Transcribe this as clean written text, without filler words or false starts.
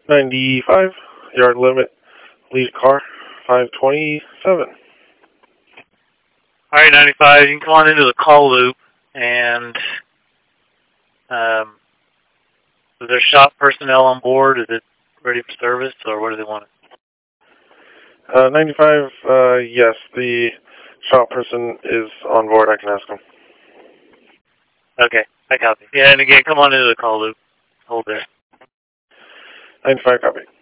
95, yard limit, lead car, 527. Alright, 95, you can come on into the call loop, and is there shop personnel on board? Is it ready for service, or what do they want? 95, yes, the shop person is on board. I can ask him. Okay, I copy. Yeah, and again, come on into the call loop. Hold there. 95, copy.